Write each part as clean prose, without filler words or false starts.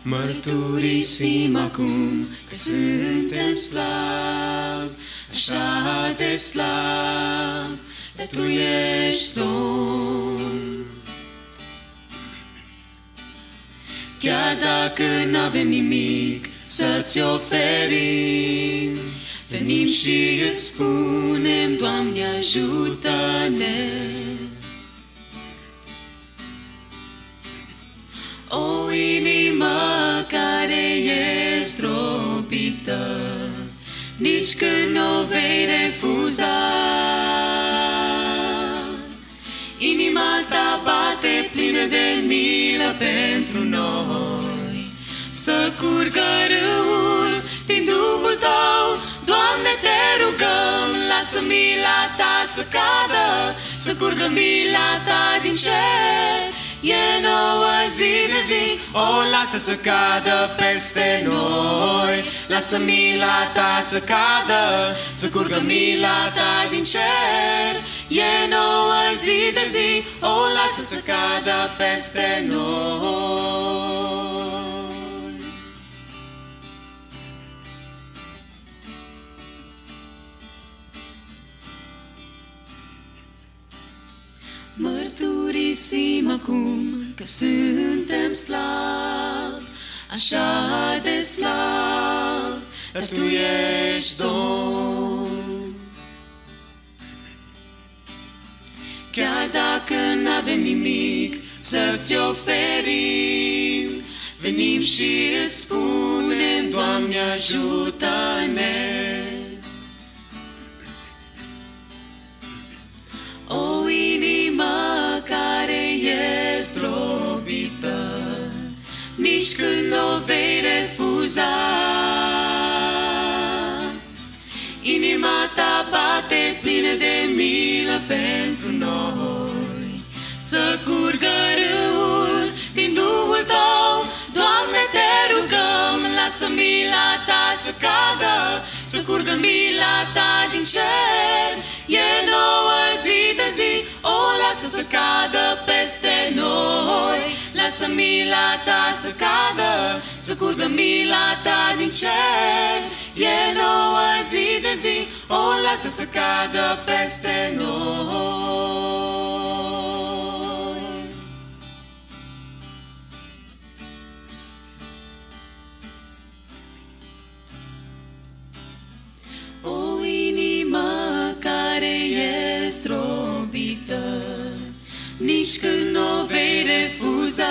Mărturisim acum că suntem slabi, așa de slabi, dar Tu ești Domn. Chiar dacă n-avem nimic să-ți oferim, venim și îți spunem, Doamne, ajută-ne. O inimă care e zdrobită, nici când o vei refuza. Inima ta bate plină de milă pentru noi, să curgă râul din Duhul Tău. Doamne, te rugăm, lasă mila Ta să cadă, să curgă mila Ta din cer. E nouă zi de zi, o lasă să cadă peste noi. Lasă mila Ta să cadă, să curgă mila Ta din cer. E nouă zi de zi, o lasă să cadă peste noi. Mărturisim acum că suntem slabi, așa de slabi, dar Tu ești Domn. Chiar dacă n-avem nimic să-ți oferim, venim și îți spunem, Doamne, ajută-ne. O inimă care e zdrobită, nici când o vei refuza. Inima ta bate plină de milă pentru noi, să curgă râul din Duhul Tău. Doamne, te rugăm, lasă mila Ta să cadă, să curgă mila Ta din cer. E nouă zi de zi, o lasă să cadă peste noi. Lasă mila Ta să cadă, să curgă mila Ta din cer. E nouă zi de zi, o lasă să cadă peste noi. O inimă care e zdrobită, nici când o vei refuza.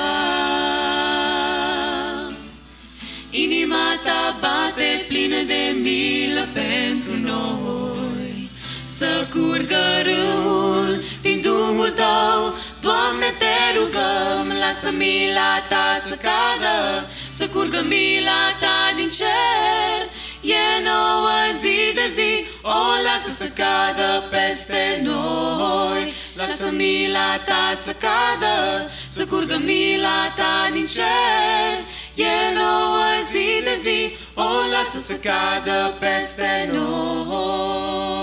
Inima ta bate plină de milă pentru noi, să curgă râul din Duhul Tău. Doamne, te rugăm, lasă mila Ta să cadă, să curgă mila Ta din cer. E nouă zi de zi, o lasă să cadă peste noi. Lasă mila Ta să cadă, să curgă mila Ta din cer. E nouă zi de zi, o lasă să cadă peste noi.